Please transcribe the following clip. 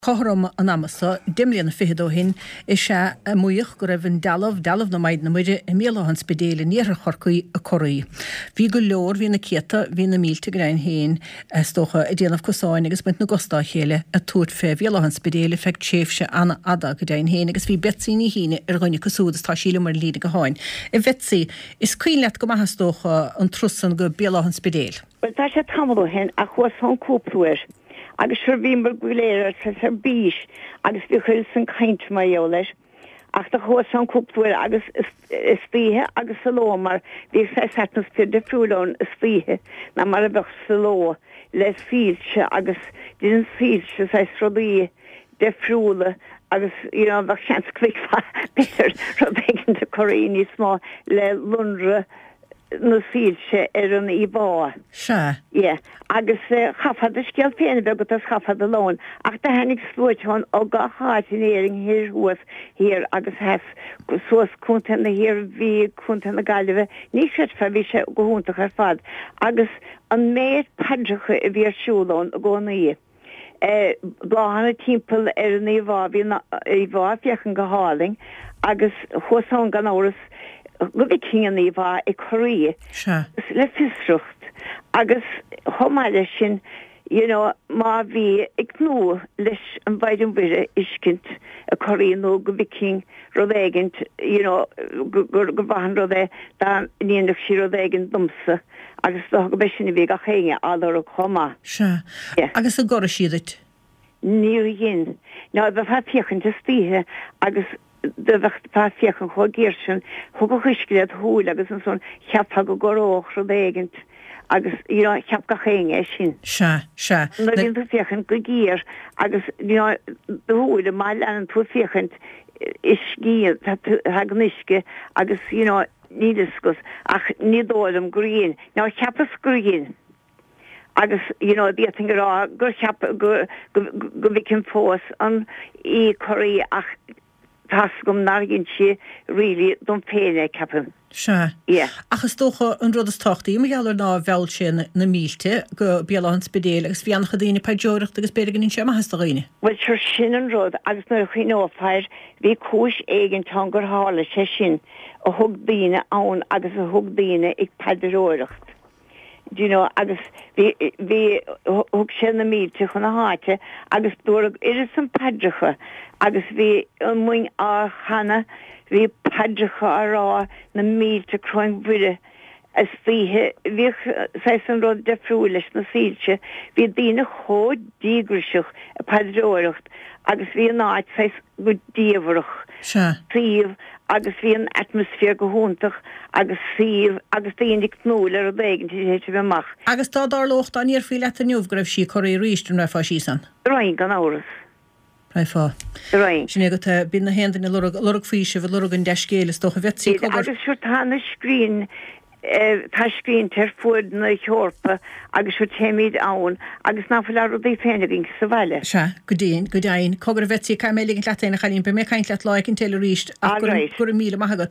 Choram an amasa dimrian fihidó hin is se muoch go raibh dalamh na maid na muide I mélehan spedéile níor chorcaí a choraí. Bhí go leor hí na cieta hí na mílte grein héin stocha I déanamh cosáin agus buint na gostá chéile a túirt fé bhélehan spedéile feic tséfse anna ada go dain héin agus bhí betsaí híine gine cosúdas tá síle mar líide go háin. I betsaí is cuileat go maithas stocha an trusan go bélehan spedéil. Well, tá sé tamú hen a chuasán cúpluir. Agus bhín mar gúléir sa bís agus bhí chuil san caint mar leis ach tá chuasán cúpluir agus is fíthe agus sa ló mar bhí sé setnas pí de friúlón is fíthe na mar a bheith sa ló les fíilse agus dín fíilse sa srodí de friúla agus bheith seans cuiicfa beir rodéigin de choréí smá le lunre no síilse an Ibá. Se? Yeah. Agus chafad a scial féna be go tas chafad a lón. Ach da hennig slúid hon o ga háitinéring hir huas hir agus hef soas cúntan na hir ví cúntan na galive. Ní sét fa vi se go húnta ar fad. Agus an méid padrecha I bhíar siúlón a góna í. Bláhanna timppel an Ibá fiachan go háling agus chuasán gan áras go bhí cían Ibá I chorí le fisrucht agus thomáile sin má bhí ag nó leis an bhaidin bhuire iscint a chorí nó go bhí cín rodéigint go bhahan rodé dá níonach sí rodéigint dumsa agus go bheith sin bhí a chéine álar a chomá. Se. Agus a gora siadait? Níor dhin. Ná bheith fa fiochan de stíthe agus de bhecht pá fiochan chó géirsin chu go chuisciad húil agus an son cheappa go goróch rodéigint agus cheap go chéine sin. Se. Na dtíon tú fiochan go géir agus de húil a máil an tú fiochan is gíad hagnisce agus nídiscus ach nídólam grín. Ná cheappas grín. Agus díting rá gur cheap go bhicin fós an í chorí ach tas gom nargin si really don féine capan. Se. Achas tócha an rud is tochtaí me gealar ná bheil sin na mílte go bélehan spedéil agus bhí annach daoine peideoireacht agus beidir sin maithas do dhaoine. Well sure sin an rud agus nar chuinófáir bhí cúis éigen tan gur hála sé sin a thug daoine ann agus a thug daoine ag peideoireacht. Agus bhí thug sin na mílte chun na háte agus dúra iris an pedrecha agus bhí an muin á chana bhí pedrecha ará na mílte croin bhuire as fíthe bhí an rud de friúil leis na síilte bhí daoine chó dígriseach a pedreoireacht agus bhí an áit go díomharach tríomh agus bhí an atmosfér go húntaach agus síomh agus daoinnig nóil ar a bhéigin tí bheach. Agus tá dárlócht an níor fí le a nniuh go raibh sí choirí ríistún ra fá sísan? Ráin gan áras. Raifá. Ráin. Sin go bí na hendan lurug físe bh lurug an deiscéile tócha bhetí. Agus siúr tá na scrín tá scrín tar fuad na teorpa agus siúr téimiid ann agus náfuil ar rudí féiniging sa bhaile. Se, go dain, cogur bhetí cai méligin leataine chalín be mé caiint leat láicin téile ríist ach gur míle maithagad.